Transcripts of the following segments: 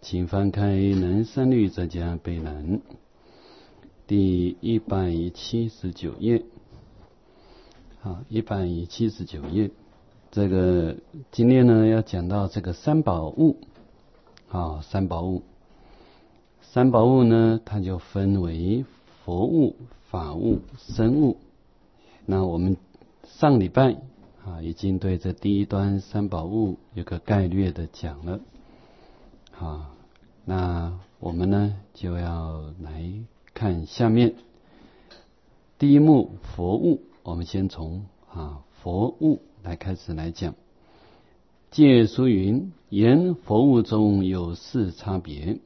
请翻开南三律再加北南第179页。好，179页。这个今天呢要讲到这个三宝物。好，三宝物。三宝物呢，它就分为佛物、法物、僧物。那我们上礼拜已经对这第一端三宝物有个概略的讲了。好，那我们呢就要来看下面第一目佛物。我们先从佛物来开始来讲。借书云：言佛物中有四差别。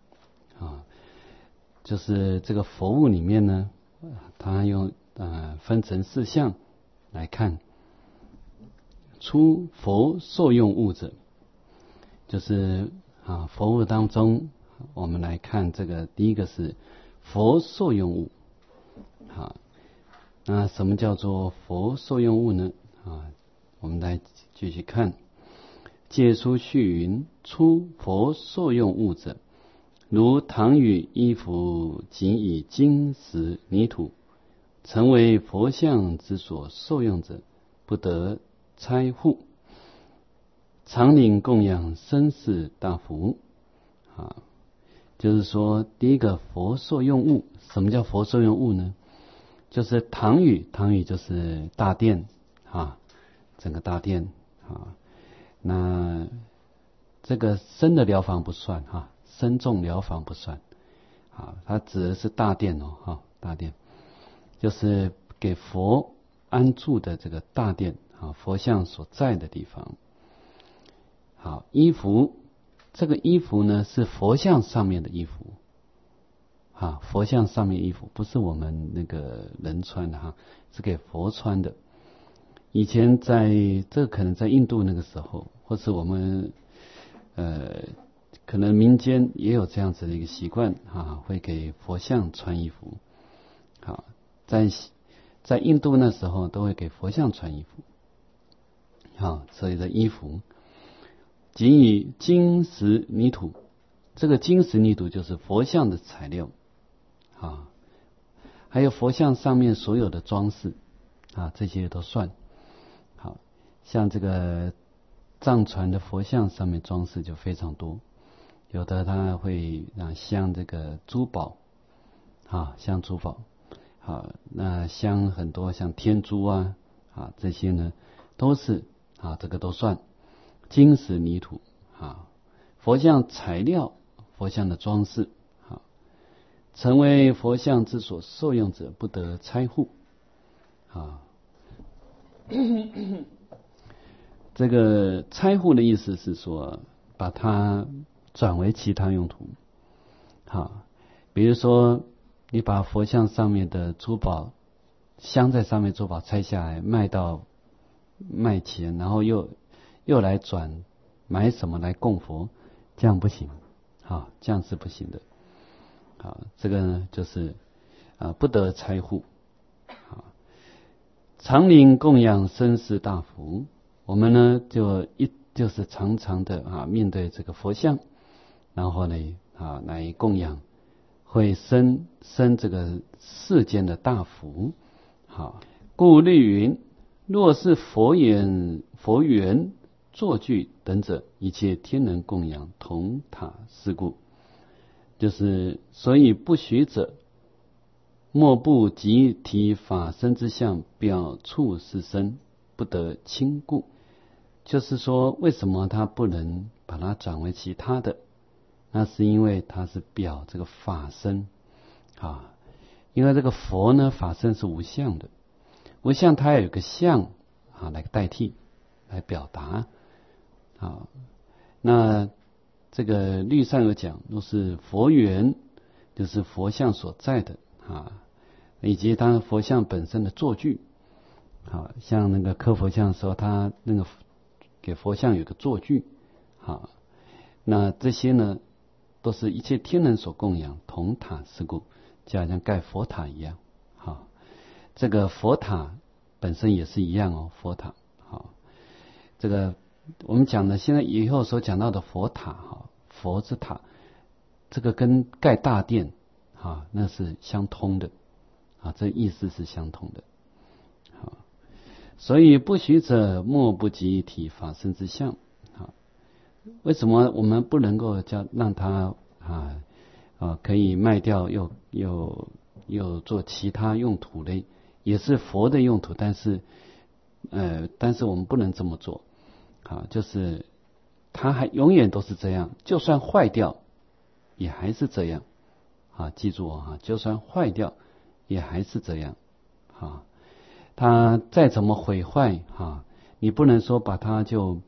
就是这个佛物里面呢，它用分成四项来看。出佛受用物者，就是佛物当中，我们来看这个第一个是佛受用物。那什么叫做佛受用物呢？我们来继续看。借书序云：出佛受用物者，如唐与衣服，仅以金石泥土，成为佛像之所受用者，不得拆户。常领供养僧士大福。就是说第一个佛受用物。什么叫佛受用物呢？就是唐语就是大殿整个大殿那这个僧的疗房不算僧众疗房不算它指的是大殿大殿就是给佛安住的这个大殿佛像所在的地方。好，衣服，这个衣服呢是佛像上面的衣服佛像上面衣服，不是我们那个人穿的是给佛穿的。以前这可能在印度那个时候，或是我们可能民间也有这样子的一个习惯会给佛像穿衣服。在印度那时候都会给佛像穿衣服。所以的衣服仅以金石泥土，这个金石泥土就是佛像的材料还有佛像上面所有的装饰这些都算。好，像这个藏传的佛像上面装饰就非常多，有的它会镶这个珠宝镶珠宝那镶很多像天珠这些呢都是这个都算金石泥土佛像材料，佛像的装饰成为佛像之所受用者，不得拆户这个拆户的意思是说把它转为其他用途。比如说你把佛像上面的珠宝镶在上面珠宝拆下来卖钱，然后又来转买什么来供佛，这样不行这样是不行的。这个呢就是不得拆户。常领供养僧士大福，我们呢就是常常的面对这个佛像，然后呢来供养，会生这个世间的大福。故律云：若是佛缘坐具等者，一切天人供养同塔是故。就是所以不许者，莫不即体法身之相，表处是身，不得轻故。就是说为什么他不能把它转为其他的，那是因为它是表这个法身因为这个佛呢法身是无相的，无相它有一个相来代替来表达那这个律上有讲，若是佛缘，就是佛像所在的以及它佛像本身的坐具像那个刻佛像的时候，它那个给佛像有个坐具那这些呢都是一切天人所供养，同塔是故，就好像盖佛塔一样这个佛塔本身也是一样佛塔这个我们讲的现在以后所讲到的佛塔佛之塔，这个跟盖大殿那是相通的这意思是相通的。所以不许者，莫不即一体法身之相。为什么我们不能够让它可以卖掉，又做其他用途呢？也是佛的用途，但是我们不能这么做就是它还永远都是这样，就算坏掉也还是这样记住就算坏掉也还是这样它再怎么毁坏你不能说把它就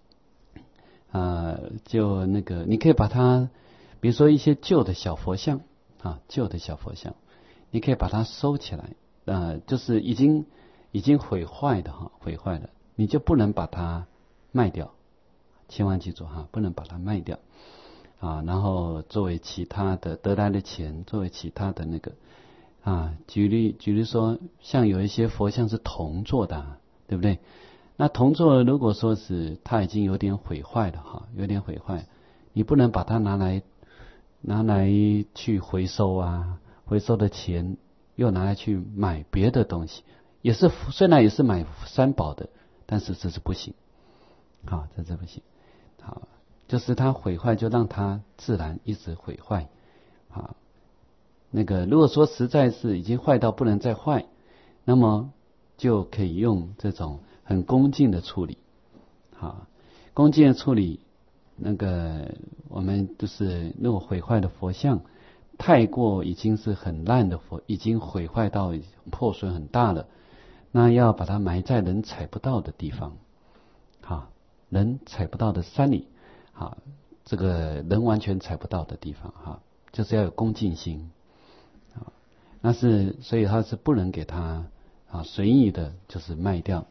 你可以把它，比如说一些旧的小佛像旧的小佛像，你可以把它收起来就是已经毁坏的毁坏了，你就不能把它卖掉，千万记住不能把它卖掉然后作为其他的得来的钱，作为其他的那个举例说，像有一些佛像是铜做的对不对？那铜做如果说是它已经有点毁坏了有点毁坏，你不能把它拿来去回收回收的钱又拿来去买别的东西，虽然也是买三宝的，但是这是不行这是不行就是它毁坏就让它自然一直毁坏那个如果说实在是已经坏到不能再坏，那么就可以用这种很恭敬的处理恭敬的处理那个我们就是如果毁坏的佛像太过已经是很烂的佛，已经毁坏到破损很大了，那要把它埋在人踩不到的地方人踩不到的山里这个人完全踩不到的地方就是要有恭敬心所以他是不能给他随意的就是卖掉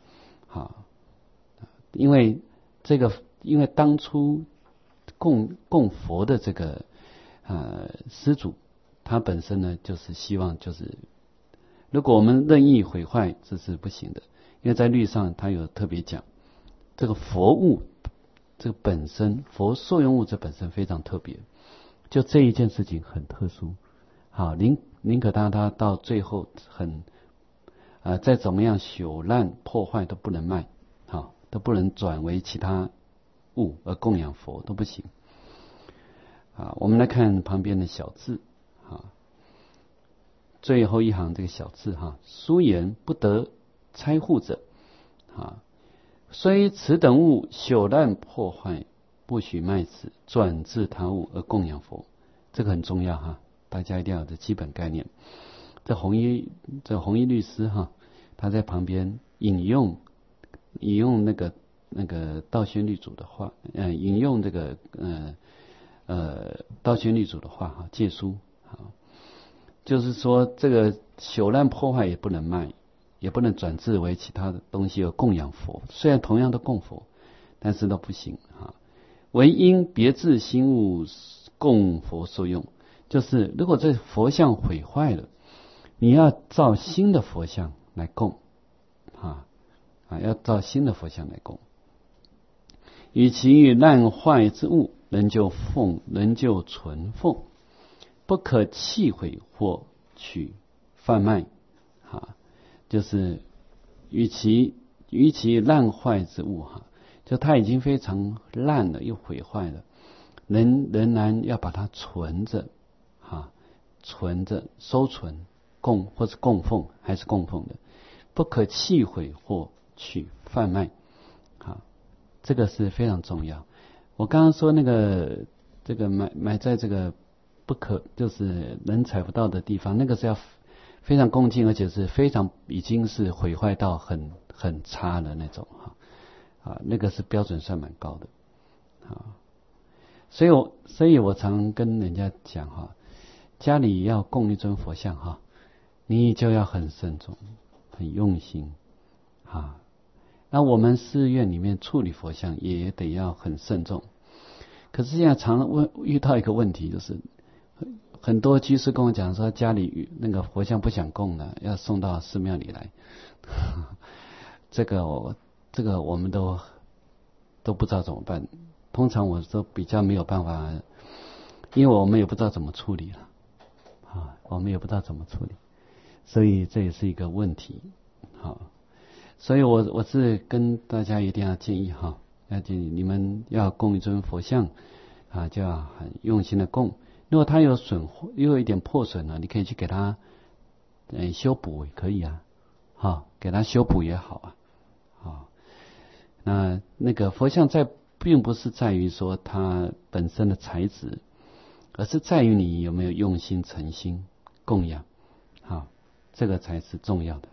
因为当初供佛的这个施主，他本身呢就是希望就是如果我们任意毁坏，这是不行的，因为在律上他有特别讲，这个佛物这个本身，佛受用物这本身非常特别，就这一件事情很特殊宁可它到最后再怎么样朽烂破坏都不能卖都不能转为其他物而供养佛都不行我们来看旁边的小字最后一行这个小字书言不得拆户者虽此等物朽烂破坏，不许卖此，转至他物而供养佛。这个很重要大家一定要有这基本概念。这弘一律师他在旁边引用那个道宣律主的话，引用这个道宣律主的话借书就是说这个朽烂破坏也不能卖，也不能转制为其他的东西而供养佛，虽然同样的供佛，但是都不行唯因别致新物供佛受用，就是如果这佛像毁坏了，你要造新的佛像来供要造新的佛像来供。与其烂坏之物，仍旧存奉，不可弃毁或取贩卖就是与其烂坏之物就它已经非常烂了又毁坏了，仍然要把它存着收存或是供奉，还是供奉的，不可弃毁或取贩卖这个是非常重要。我刚刚说那个这个埋在这个不可就是人踩不到的地方，那个是要非常恭敬，而且是非常已经是毁坏到很差的那种那个是标准算蛮高的所以我常跟人家讲家里要供一尊佛像你就要很慎重很用心那我们寺院里面处理佛像也得要很慎重。可是现在常遇到一个问题，就是很多居士跟我讲说家里那个佛像不想供了，要送到寺庙里来这个我们都不知道怎么办。通常我都比较没有办法因为我们也不知道怎么处理了啊，我们也不知道怎么处理，所以这也是一个问题。好，所以我是跟大家一定要建议哈，要建议你们要供一尊佛像啊，就要很用心的供。如果它有又有一点破损了，你可以去给它修补也可以啊，好，给它修补也好啊，好。那个佛像并不是在于说它本身的材质，而是在于你有没有用心诚心供养，好，这个才是重要的。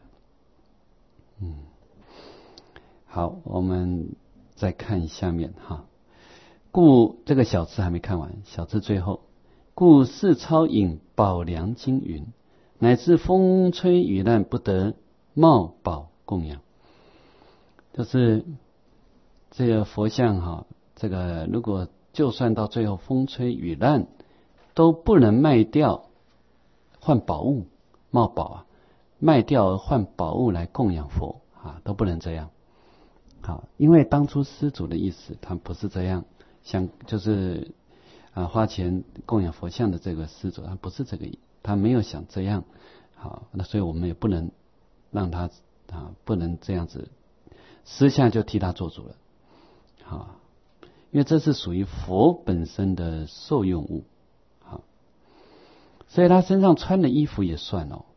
好，我们再看下面哈。故这个小字还没看完，小字最后，故世超引宝梁经云，乃至风吹雨烂不得冒宝供养。就是这个佛像哈，这个如果就算到最后风吹雨烂，都不能卖掉换宝物，冒宝啊，卖掉换宝物来供养佛啊，都不能这样。好，因为当初施主的意思，他不是这样，就是花钱供养佛像的这个施主，他不是这个，他没有想这样。好，那所以我们也不能让他不能这样子私下就替他做主了。好，因为这是属于佛本身的受用物。好，所以他身上穿的衣服也算哦。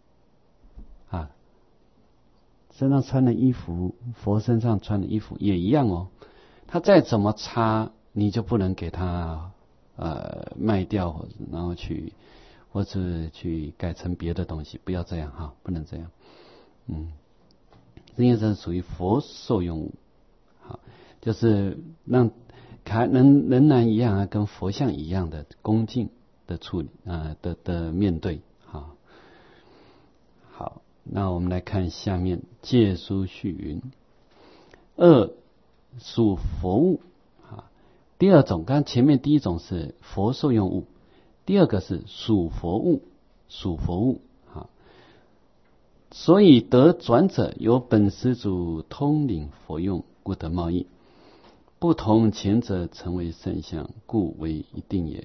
身上穿的衣服，佛身上穿的衣服也一样哦。他再怎么擦，你就不能给他卖掉，然后或者去改成别的东西，不要这样哈，不能这样。因为这是属于佛受用物，好，就是让仍然一样跟佛像一样的恭敬的处理的面对。好，那我们来看下面戒书序云：二属佛物。第二种，刚前面第一种是佛受用物，第二个是属佛物，属佛物。所以得转者由本施主通领佛用，故得贸易。不同前者成为圣像，故为一定也。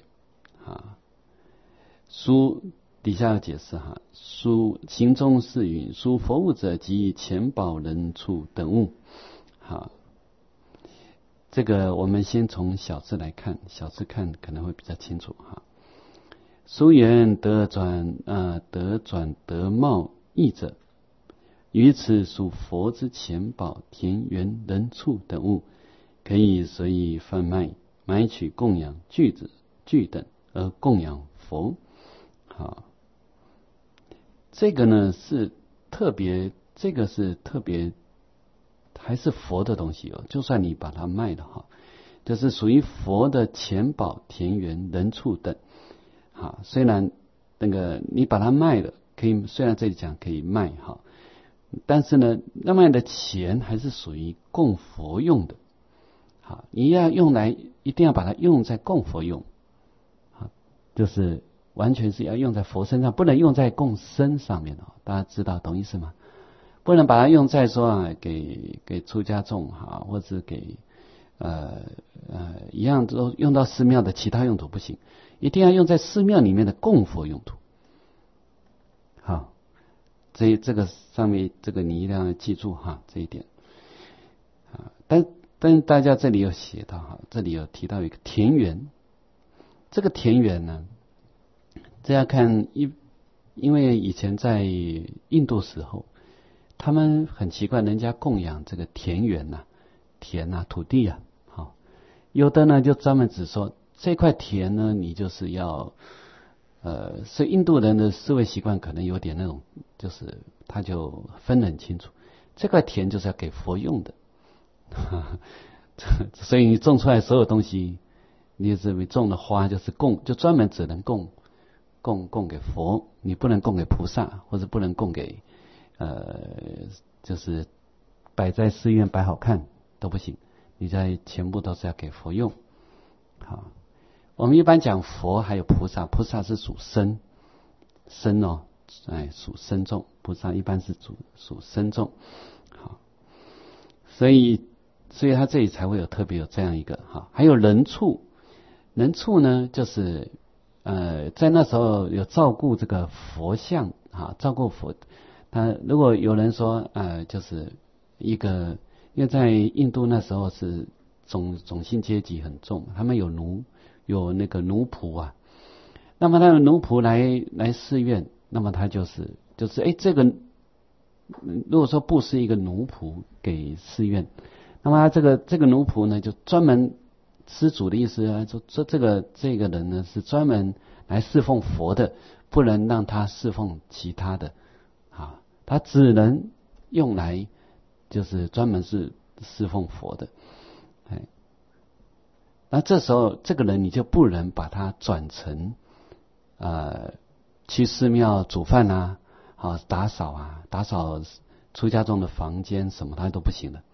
书底下要解释哈，书行中是云：属佛物者，即钱宝人畜等物。好，这个我们先从小字来看，小字看可能会比较清楚哈。书言得转得贸易者，于此属佛之钱宝、田园、人畜等物，可以随意贩卖，买取供养具等而供养佛。好，这个呢是特别，还是佛的东西哦。就算你把它卖了哈，就是属于佛的钱宝、田园、人畜等。好，虽然那个你把它卖了，可以，虽然这里讲可以卖哈，但是呢，那卖的钱还是属于供佛用的。好，你要一定要把它用在供佛用。好，就是完全是要用在佛身上，不能用在供身上面哦。大家知道懂意思吗？不能把它用在说给出家众哈，或者给一样都用到寺庙的其他用途不行，一定要用在寺庙里面的供佛用途。好，这个上面这个你一定要记住哈，这一点。但大家这里有写到哈，这里有提到一个田园，这个田园呢，这要看因为以前在印度时候，他们很奇怪，人家供养这个田园田土地好，有的呢就专门只说这块田呢，你就是要所以印度人的思维习惯可能有点那种，就是他就分得很清楚，这块田就是要给佛用的。所以你种出来所有东西，你种的花就是就专门只能供给佛，你不能供给菩萨，或者不能供给就是摆在寺院摆好看都不行，你全部都是要给佛用。好，我们一般讲佛还有菩萨，菩萨是属身哦，属身众，菩萨一般是属身众。好，所以他这里才会特别有这样一个哈。还有人畜呢，就是在那时候有照顾这个佛像啊，照顾佛。他如果有人说就是一个，因为在印度那时候是种姓阶级很重，他们有那个奴仆啊，那么他的奴仆来寺院，那么他就是这个如果说布施一个奴仆给寺院，那么他这个奴仆呢就专门施主的意思啊，说这个人呢是专门来侍奉佛的，不能让他侍奉其他的啊，他只能用来就是专门是侍奉佛的。那这时候这个人你就不能把他转成去寺庙煮饭啊，打扫出家众的房间什么，他都不行的。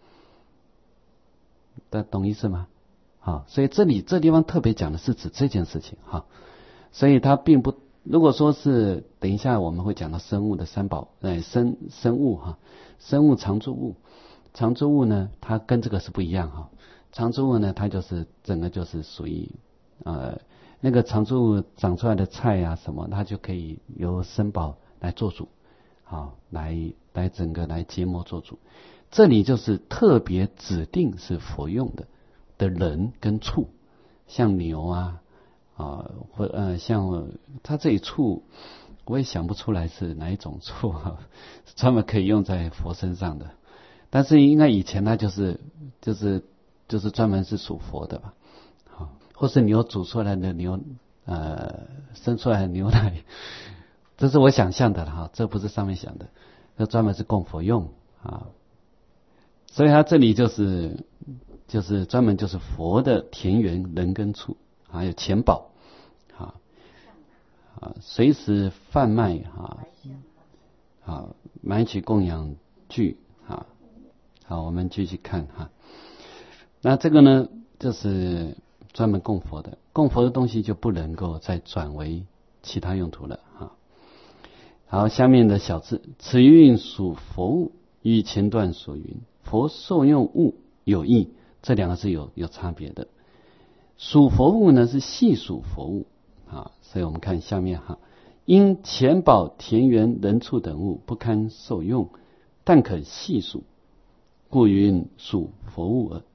懂意思吗？所以这地方特别讲的是指这件事情哈。所以它并不，如果说是等一下我们会讲到生物的三宝，生物哈，生物常住物，常住物呢，它跟这个是不一样哈。常住物呢，它就是整个就是属于那个常住物长出来的菜啊什么，它就可以由生宝来做主，来整个来结魔做主。这里就是特别指定是佛用的人跟畜，像牛啊或像它这里畜，我也想不出来是哪一种畜啊，专门可以用在佛身上的。但是应该以前它就是专门是属佛的吧，或是牛煮出来的生出来的牛奶，这是我想象的哈，这不是上面想的，这专门是供佛用啊。所以它这里就是专门就是佛的田园人跟畜，还有钱宝随时贩卖买取供养具好，我们继续看那这个呢，就是专门供佛的，供佛的东西就不能够再转为其他用途了好，下面的小字，此运属佛物，与前段所云佛受用物有异，这两个是有差别的。属佛物呢是细属佛物所以我们看下面因钱宝田园人畜等物不堪受用，但可细属，故云属佛物耳。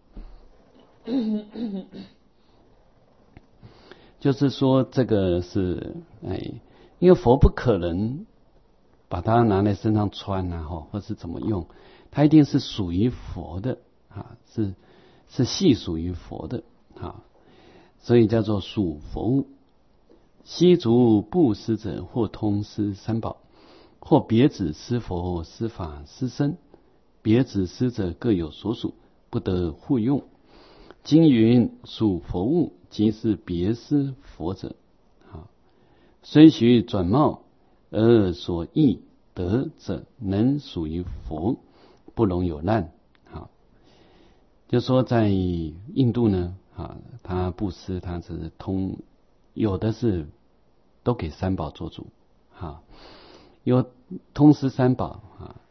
就是说这个是因为佛不可能把它拿来身上穿或是怎么用，它一定是属于佛的是系属于佛的所以叫做属佛物。悉足布施者，或通施三宝，或别指施佛、施法、施身，别指施者各有所属，不得互用。经云属佛物，即是别施佛者虽许转貌，而所益得者能属于佛，不容有难就说在印度呢他布施他是有的是都给三宝做主有通施三宝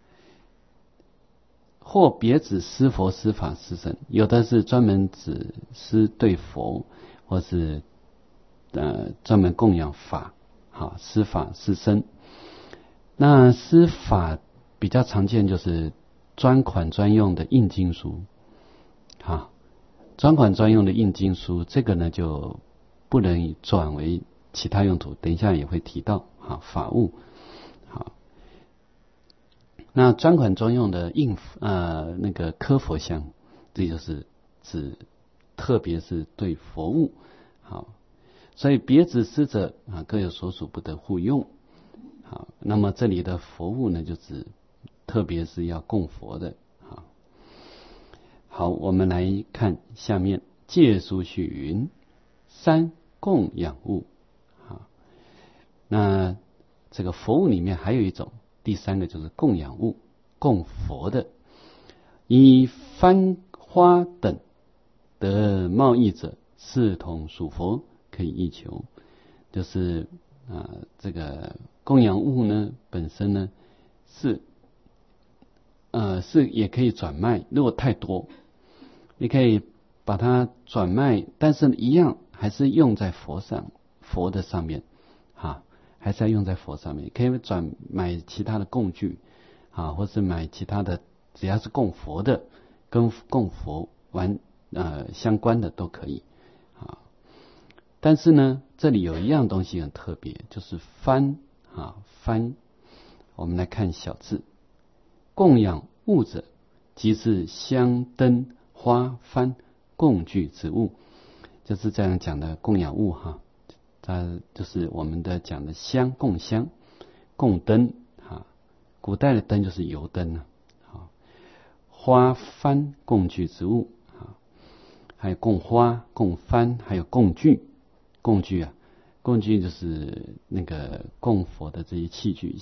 或别指施佛、施法、施身，有的是专门指施对佛，或是专门供养法施法、施身。那施法比较常见就是专款专用的印经书专款专用的印经书，这个呢就不能转为其他用途，等一下也会提到法物那专款专用的那个刻佛像，这就是指特别是对佛物所以别指施者各有所属，不得互用那么这里的佛物呢，就指特别是要供佛的好，我们来看下面戒书续云三供养物那这个佛物里面还有一种，第三个就是供养物，供佛的，以幡花等得贸易者，视同属佛，可以易求。就是这个供养物呢本身呢是也可以转卖，如果太多你可以把它转卖，但是一样还是用在佛上， 佛的上面还是要用在佛上面，可以买其他的供具或是买其他的，只要是供佛的，跟供佛相关的都可以但是呢，这里有一样东西很特别，就是幡幡。我们来看小字，供养物者，即是香灯花幡供具之物，就是这样讲的供养物它就是我们的讲的香，供香、供灯古代的灯就是油灯花幡供具之物还有供花、供幡，还有供具。供具就是那个供佛的这些器具，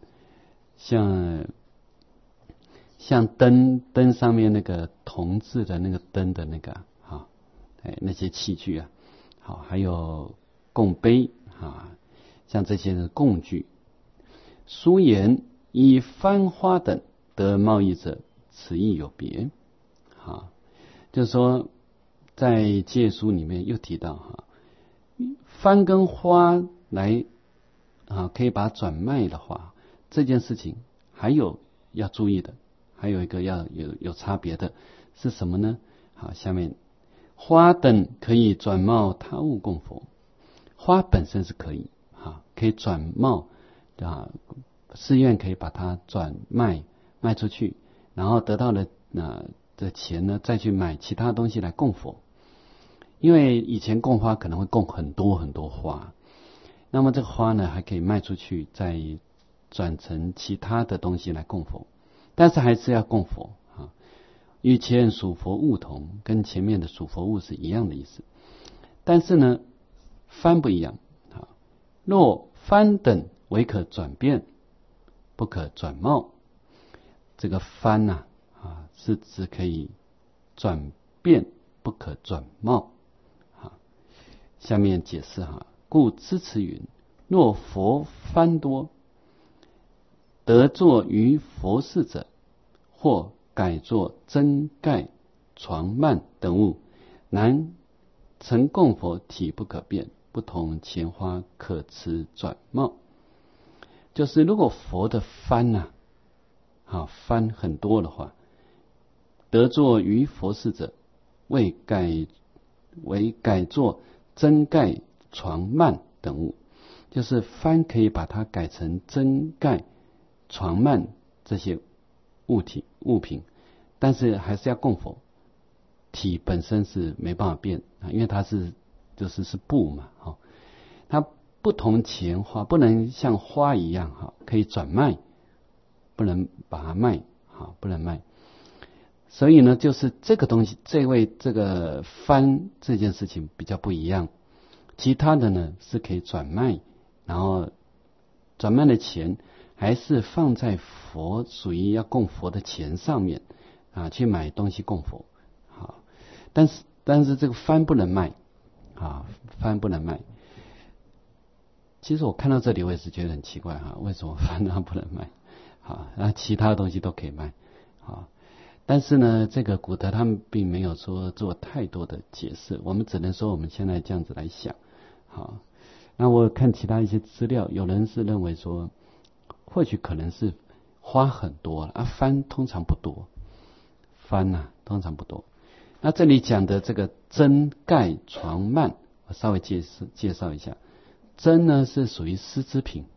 像灯上面那个铜制的那个灯的那个那些器具还有供杯像这些的供具。书言以幡花等得贸易者，此意有别就是说在戒书里面又提到幡跟花来可以把它转卖的话，这件事情还有要注意的，还有一个要有差别的是什么呢？下面花等可以转贸他物供佛，花本身是可以转贸寺院可以把它转卖出去，然后得到了的钱呢，再去买其他东西来供佛。因为以前供花可能会供很多很多花，那么这个花呢还可以卖出去，再转成其他的东西来供佛，但是还是要供佛与前属佛物同，跟前面的属佛物是一样的意思。但是呢，幡不一样若幡等唯可转变，不可转贸。这个幡是指可以转变，不可转贸。下面解释故知此云：若佛幡多，得作于佛事者，或改作针盖、床幔等物，然曾供佛体不可变，不同钱花可持转贸。就是如果佛的幡幡很多的话，得作于佛事者，为改作针盖、床幔等物，就是幡可以把它改成针盖、床幔这些物品，但是还是要供佛，体本身是没办法变因为它是布嘛它不同钱花，不能像花一样可以转卖，不能把它卖不能卖。所以呢，就是这个东西，这个幡这件事情比较不一样。其他的呢是可以转卖，然后转卖的钱还是放在佛属于要供佛的钱上面去买东西供佛但是这个幡不能卖幡不能卖。其实我看到这里我也是觉得很奇怪为什么幡它不能卖那其他的东西都可以卖但是呢，这个古德他们并没有说做太多的解释，我们只能说我们现在这样子来想那我看其他一些资料，有人是认为说或许可能是花很多幡通常不多，幡通常不多。那这里讲的这个针盖、床幔，我稍微介绍一下。针呢是属于丝织品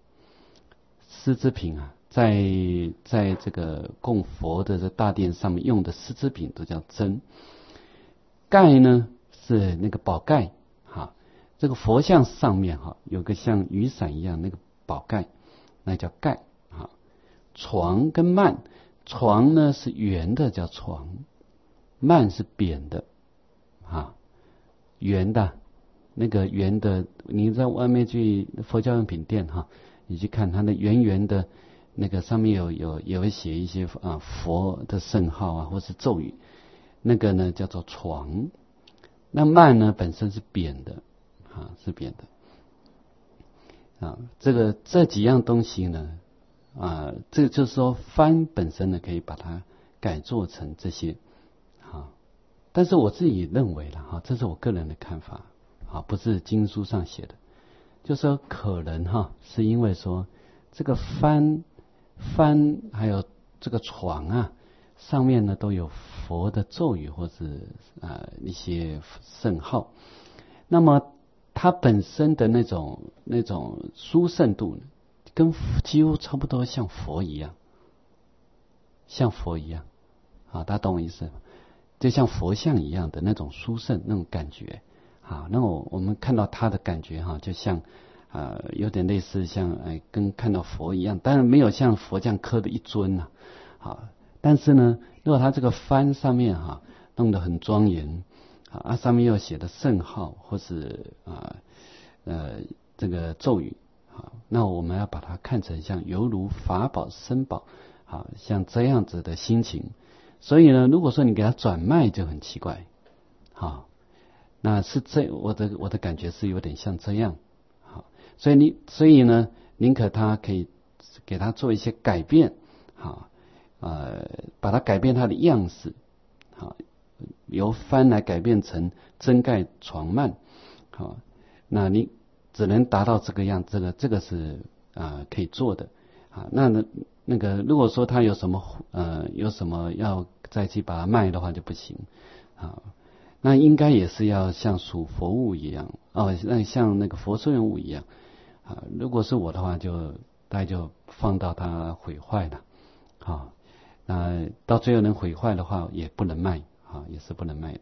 在这个供佛的这大殿上面用的丝织品都叫针。盖呢是那个宝盖这个佛像上面有个像雨伞一样那个宝盖，那叫盖床跟幔，床呢是圆的叫床，幔是扁的圆的那个圆的，你在外面去佛教用品店你去看它的圆圆的那个上面有写一些佛的圣号或是咒语，那个呢叫做床。那幔呢本身是扁的是扁的这几样东西呢这个就是说幡本身呢可以把它改做成这些但是我自己认为这是我个人的看法不是经书上写的就说可能是因为说这个幡还有这个床啊，上面呢都有佛的咒语或是一些圣号，那么它本身的那种殊胜度呢，跟几乎差不多像佛一样，大家懂我意思吗？就像佛像一样的那种殊胜那种感觉那我们看到它的感觉就像有点类似像跟看到佛一样，当然没有像佛这样刻的一尊但是呢，如果它这个幡上面弄得很庄严上面又写的圣号或是这个咒语那我们要把它看成像犹如法宝僧宝像这样子的心情。所以呢，如果说你给它转卖就很奇怪那是我的感觉是有点像这样所以呢，宁可他可以给他做一些改变把它改变它的样式由幡来改变成真盖床幔那你只能达到这个样，这个是可以做的那个如果说他有什么要再去把它卖的话就不行那应该也是要像属佛物一样像那个佛受用物一样如果是我的话大概就放到它毁坏了那到最后能毁坏的话也不能卖也是不能卖的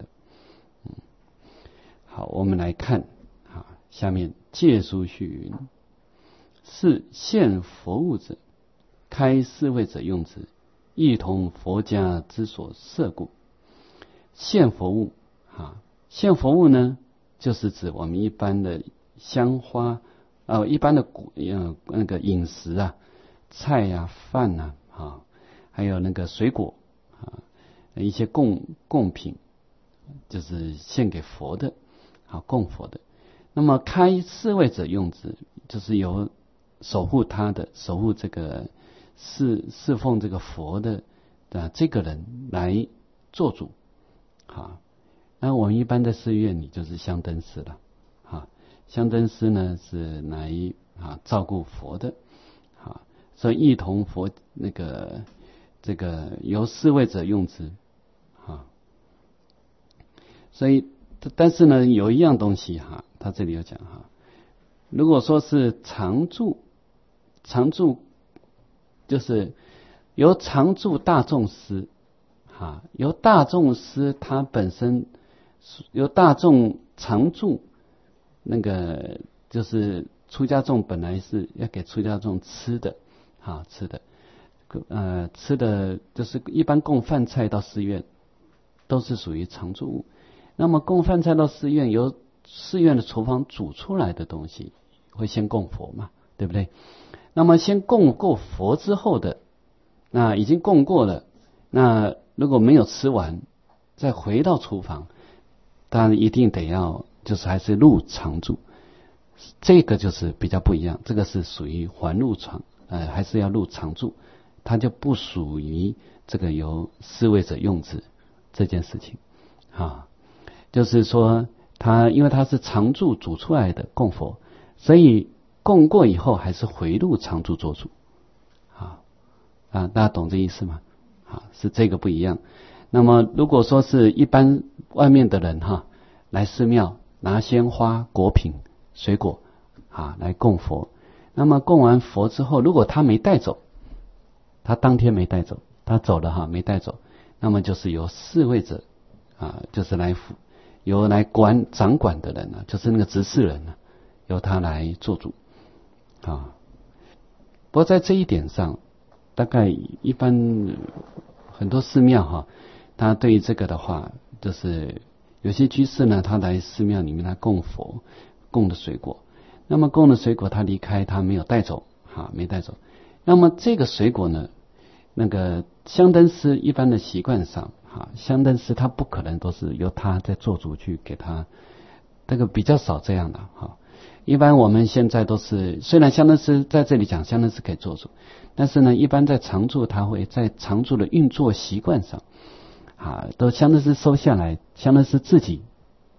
好，我们来看下面戒书续云：是现佛物者，开示位者用之，亦同佛家之所设故。现佛物现佛物呢，就是指我们一般的香花一般的那个饮食菜饭还有那个水果一些贡品，就是献给佛的供佛的。那么开示位者用之，就是由守护这个侍奉这个佛的这个人来做主那我们一般的寺院里就是香灯师了香灯师呢是来照顾佛的所以一同佛那个这个由侍卫者用之所以但是呢有一样东西他这里有讲如果说是常住就是由常住大众师由大众师他本身由大众常住那个就是出家众本来是要给出家众吃的吃的就是一般供饭菜到寺院都是属于常住物。那么供饭菜到寺院，由寺院的厨房煮出来的东西会先供佛嘛，对不对？那么先供过佛之后的，那已经供过了，那如果没有吃完再回到厨房，当然一定得要就是还是入常住，这个就是比较不一样，这个是属于还入常还是要入常住，它就不属于这个由侍卫者用之这件事情就是说因为它是常住煮出来的供佛，所以供过以后还是回入常住做主大家懂这意思吗？是这个不一样。那么如果说是一般外面的人来寺庙拿鲜花果品水果来供佛，那么供完佛之后，如果他没带走，他当天没带走，他走了没带走，那么就是由侍卫者就是由来掌管的人就是那个执事人由他来做主不过在这一点上，大概一般很多寺庙他对于这个的话，就是有些居士呢，他来寺庙里面他供佛供的水果，那么供的水果他离开他没有带走没带走，那么这个水果呢，那个香灯师一般的习惯上香灯师他不可能都是由他在做主去给他，这个比较少这样的一般我们现在都是，虽然香灯师在这里讲香灯师可以做主，但是呢一般在常住他会在常住的运作习惯上都香灯师收下来，香灯师自己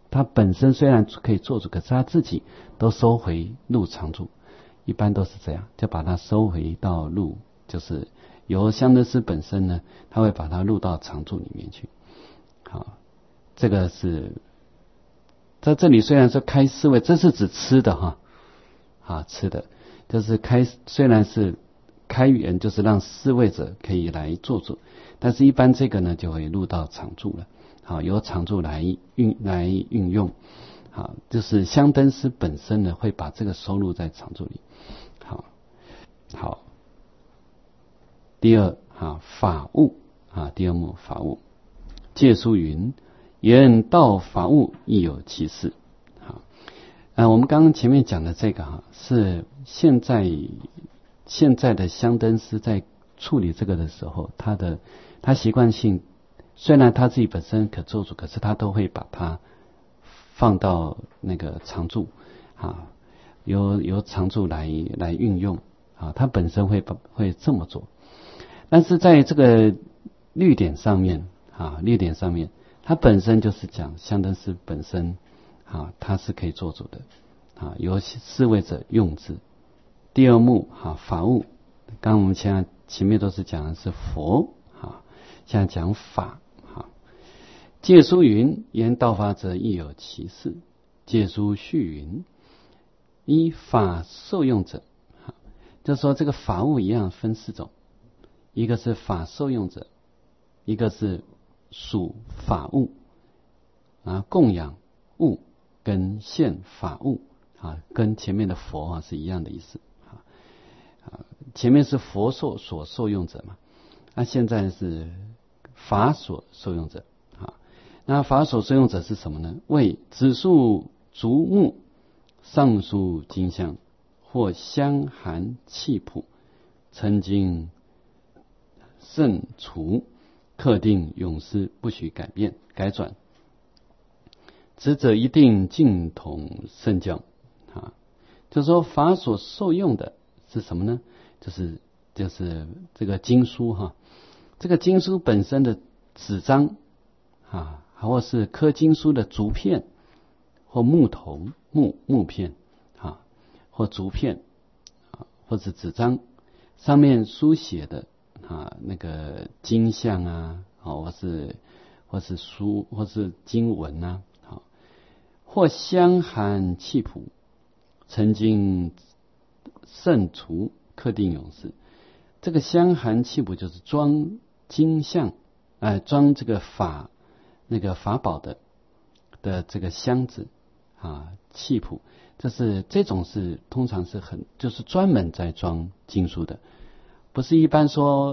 它本身虽然可以做主，可是它自己都收回入常住，一般都是这样，就把它收回到入，就是由香灯师本身呢，他会把它入到常住里面去。好，这个是在这里虽然说开四位，这是指吃的哈，吃的就是虽然是开源，就是让四位者可以来做主，但是一般这个呢就会入到常住了。好，由常住来运用。好，就是香灯师本身呢会把这个收入在常住里。好，第二法物第二幕法物。戒书云：言道法物亦有其事。我们刚刚前面讲的这个是现在的香灯师在处理这个的时候，他习惯性，虽然他自己本身可做主，可是他都会把它放到那个常住由常住来运用他本身会这么做。但是在这个律典上面它本身就是讲香灯师本身它是可以做主的由四位者用之。第二目法物，刚刚我们前面都是讲的是佛现在讲法戒书云：言道法者亦有其事。戒书续云：依法受用者。就是说这个法物一样分四种，一个是法受用者，一个是属法物供养物跟现法物跟前面的佛是一样的意思前面是佛所受用者嘛，现在是法所受用者那法所受用者是什么呢？为指数竹木上书金像，或香寒气朴，曾经圣除，刻定永失，不许改变改转。此者一定净统圣教就是说法所受用的是什么呢？就是这个经书这个经书本身的纸张或是刻经书的竹片或木头木片或竹片或者纸张上面书写的那个经像或是书或是经文或香寒气朴，曾经圣除，刻定永世。这个香寒气朴就是装经像装这个法宝的这个箱子气朴，这种是通常是就是专门在装经书的，不是一般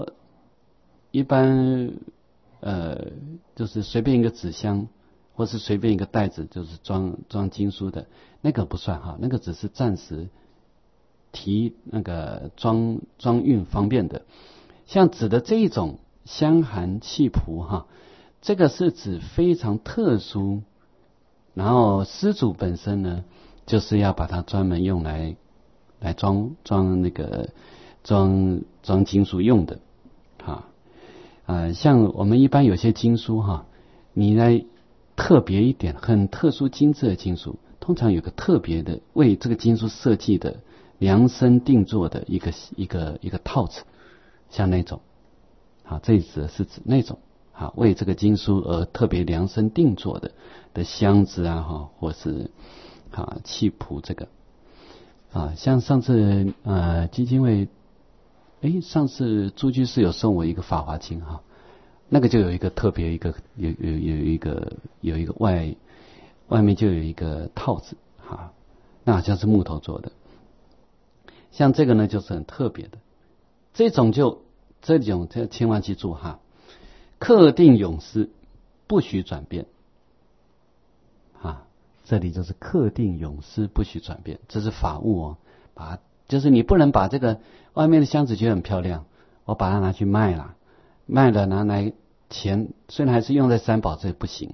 就是随便一个纸箱或是随便一个袋子就是装经书的，那个不算那个只是暂时提那个装运方便的。像指的这一种香寒气朴这个是指非常特殊，然后施主本身呢就是要把它专门用来装经书用的像我们一般有些经书你来特别一点很特殊精致的经书，通常有个特别的为这个经书设计的量身定做的一个套子，像那种这里指的是指那种为这个经书而特别量身定做的箱子或是气朴这个像上次基金会上次朱居士有送我一个法华经那个就有一个特别有一个外面就有一个套子那好像是木头做的。像这个呢就是很特别的，这种千万记住刻定永失，不许转变这里就是刻定永失，不许转变，这是法物就是你不能把这个外面的箱子觉得很漂亮，我把它拿去卖了拿来钱，虽然还是用在三宝，这不行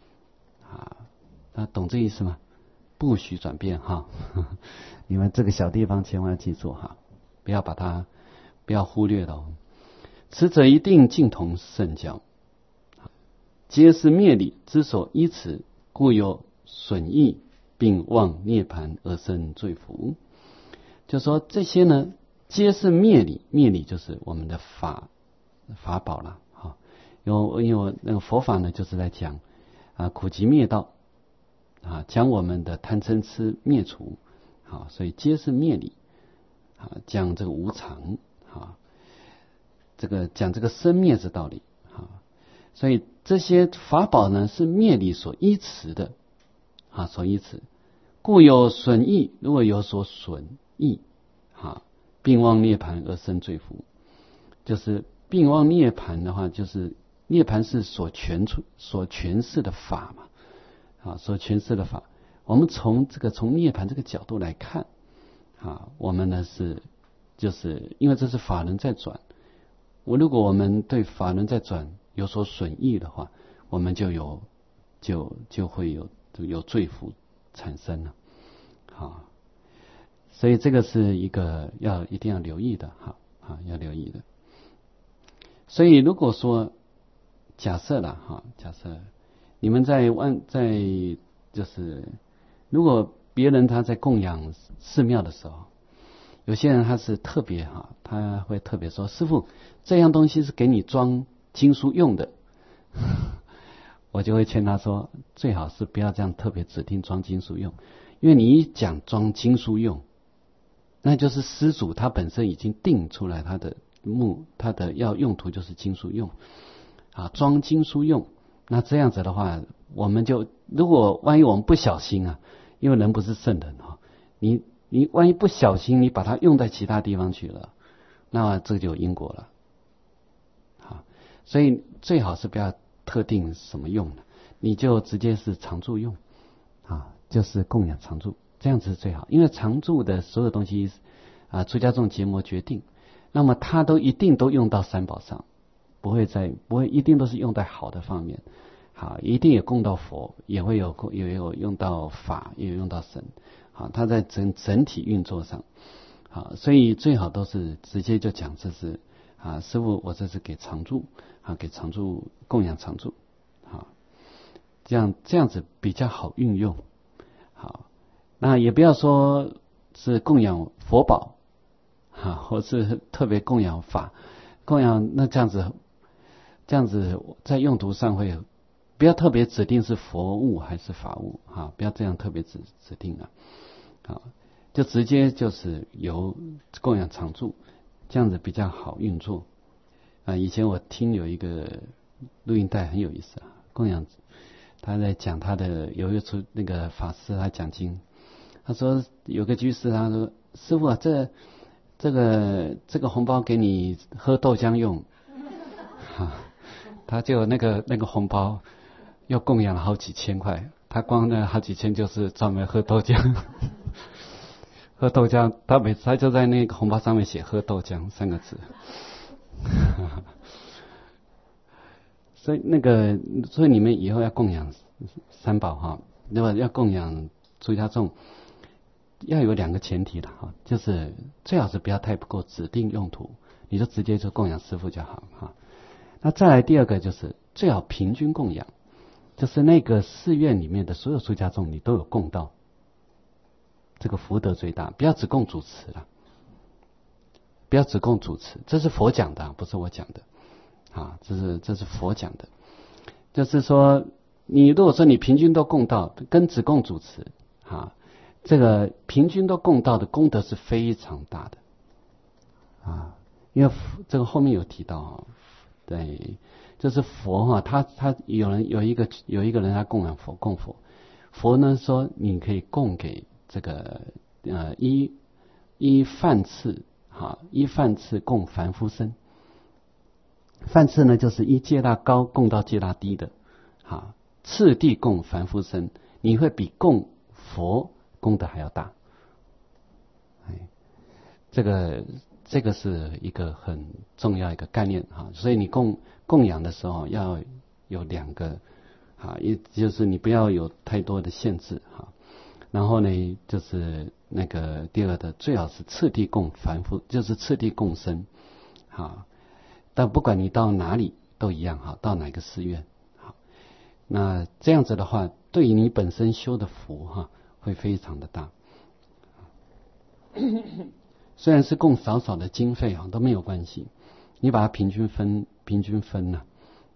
懂这意思吗？不许转变你们这个小地方千万记住不要忽略了此者一定净统圣教，皆是灭理之所依持，故有损益，并望涅槃而生罪福。就说这些呢，皆是灭理，灭理就是我们的法宝了。因为那个佛法呢，就是在讲苦集灭道将我们的贪嗔痴灭除所以皆是灭理讲这个无常这个讲这个生灭之道理所以这些法宝呢，是灭理所依持的所依持，故有损益，如果有所损益并望涅槃而生罪福。就是并望涅槃的话，就是涅槃是所诠释的法嘛所诠释的法。我们从涅槃这个角度来看我们呢就是因为这是法轮在转，如果我们对法轮在转有所损益的话，我们就会有罪福产生了所以这个是一个一定要留意的要留意的。所以如果说假设你们就是如果别人他在供养寺庙的时候，有些人他是特别他会特别说，师父这样东西是给你装经书用的我就会劝他说，最好是不要这样特别指定装经书用，因为你一讲装经书用，那就是施主他本身已经定出来他的要用途就是经书用装经书用。那这样子的话，我们就如果万一我们不小心因为人不是圣人你万一不小心你把它用在其他地方去了，那这个就有因果了所以最好是不要特定什么用的，你就直接是常住用就是供养常住，这样子是最好。因为常住的所有东西出家众结魔决定，那么他一定都用到三宝上，不会一定都是用在好的方面一定也供到佛，也有用到法，也有用到神他在整体运作上所以最好都是直接就讲这是师父我这是给常住给常住供养常住这样子比较好运用那也不要说是供养佛宝或是特别供养法供养，那这样子在用途上会不要特别指定是佛物还是法物不要这样特别指定就直接就是由供养常住，这样子比较好运作以前我听有一个录音带很有意思供养他在讲他的有一出那个法师他讲经，他说有个居士他说，师父这个红包给你喝豆浆用他就那个红包又供养了好几千块，他光那好几千就是专门喝豆浆喝豆浆，他就在那个红包上面写喝豆浆3个字所以你们以后要供养三宝那么要供养出家众要有2个前提的就是最好是不要太不够指定用途，你就直接就供养师父就好那再来第2个就是最好平均供养，就是那个寺院里面的所有出家众你都有供到，这个福德最大。不要只供主持了，不要只供主持，这是佛讲的不是我讲的这是佛讲的。就是说你如果说你平均都供到，跟只供主持这个平均都供到的功德是非常大的因为这个后面有提到对，就是佛他有一个人他供养佛供佛呢说你可以供给这个依饭次依饭次供凡夫身，饭次呢就是依戒大高供到戒大低的次第供凡夫身，你会比供佛功德还要大这个是一个很重要一个概念所以你供养的时候要有2个也就是你不要有太多的限制然后呢就是那个第2的最好是次第供凡夫，就是次第供身但不管你到哪里都一样到哪个寺院那这样子的话对于你本身修的福会非常的大。虽然是供少少的经费都没有关系，你把它平均分呢。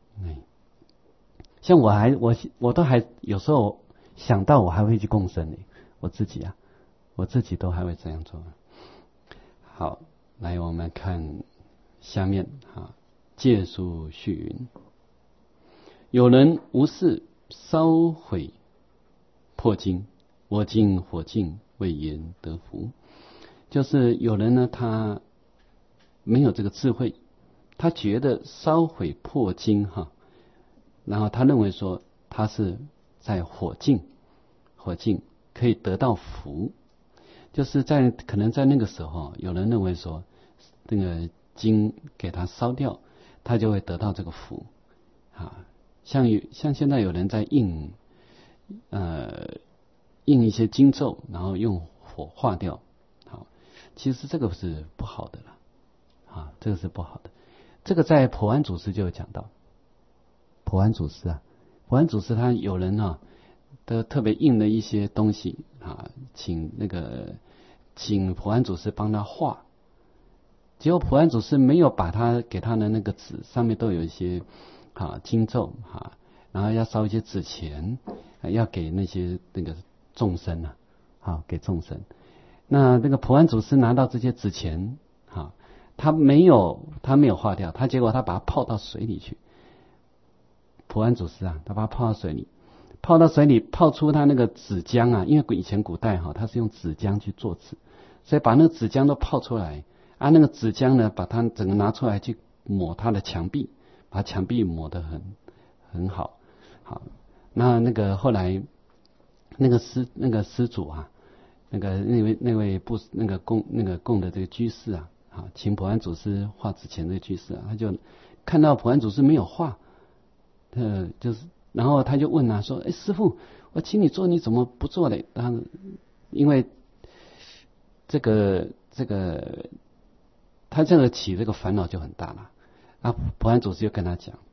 像我都还有时候想到我还会去供生呢，我自己都还会这样做。好，来我们看下面戒书续云：有人无事烧毁破经，我今火尽，未言得福。就是有人呢，他没有这个智慧，他觉得烧毁破经然后他认为说他是在火尽可以得到福，就是可能在那个时候，有人认为说那个经给他烧掉，他就会得到这个福像现在有人在印一些经咒，然后用火化掉，其实这个是不好的了这个是不好的。这个在普安祖师就有讲到，普安祖师他有人都特别印了一些东西请普安祖师帮他画，结果普安祖师没有把他给他的那个纸上面都有一些经咒然后要烧一些纸钱，要给那些那个众生给众生。那个普安祖师拿到这些纸钱他没有化掉，结果他把它泡到水里去。普安祖师他把它泡到水里，泡出他那个纸浆因为以前古代他是用纸浆去做纸，所以把那个纸浆都泡出来那个纸浆呢，把它整个拿出来去抹他的墙壁，把墙壁抹得很好。那个后来那个施主那位供的这个居士请普安祖师画纸钱的居士他就看到普安祖师没有画，然后他就问说：“师父，我请你做，你怎么不做嘞？”因为这个他这个起这个烦恼就很大了。普安祖师就跟他讲，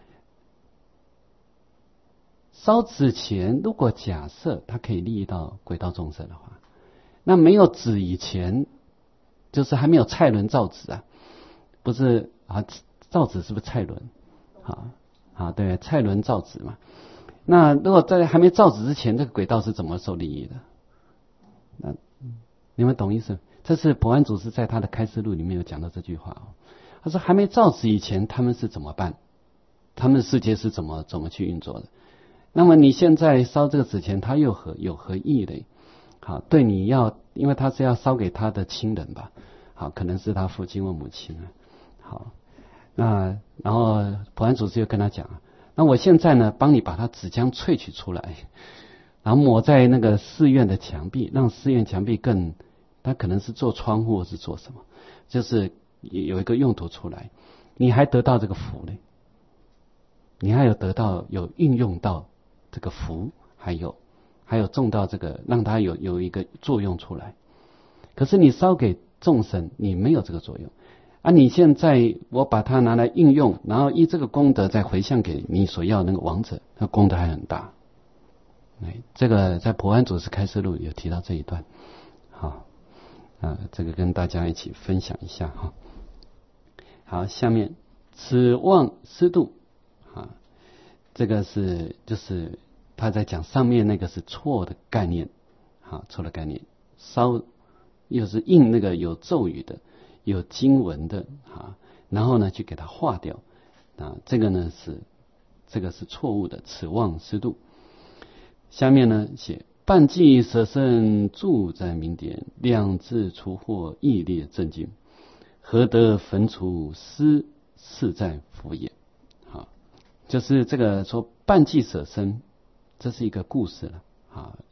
烧纸钱如果假设它可以利益到鬼道众生的话，那没有纸以前，就是还没有蔡伦造纸不是造纸是不是蔡伦对，蔡伦造纸嘛。那如果在还没造纸之前，这个鬼道是怎么受利益的？那你们懂意思？这是普安祖师在他的开示录里面有讲到这句话他说还没造纸以前他们是怎么办，他们的世界是怎么去运作的。那么你现在烧这个纸钱，它有何意嘞？对你因为他是要烧给他的亲人吧，可能是他父亲或母亲那然后普安祖师又跟他讲那我现在呢帮你把它纸浆萃取出来，然后抹在那个寺院的墙壁，让寺院墙壁它可能是做窗户或是做什么，就是有一个用途出来，你还得到这个福嘞，你还有运用到这个福，还有种到这个让它有一个作用出来。可是你烧给众生，你没有这个作用你现在我把它拿来应用，然后依这个功德再回向给你所要那个王者，那功德还很大。这个在普安祖师开示录有提到这一段这个跟大家一起分享一下好，下面此妄失度这个就是他在讲上面那个是错的概念错的概念。烧又是印那个有咒语的有经文的然后呢去给它化掉这个是错误的，此妄失度。下面呢写半计舍身住在明典，量自除祸义烈正经，何得焚除失是在福也。就是这个说半计舍身，这是一个故事了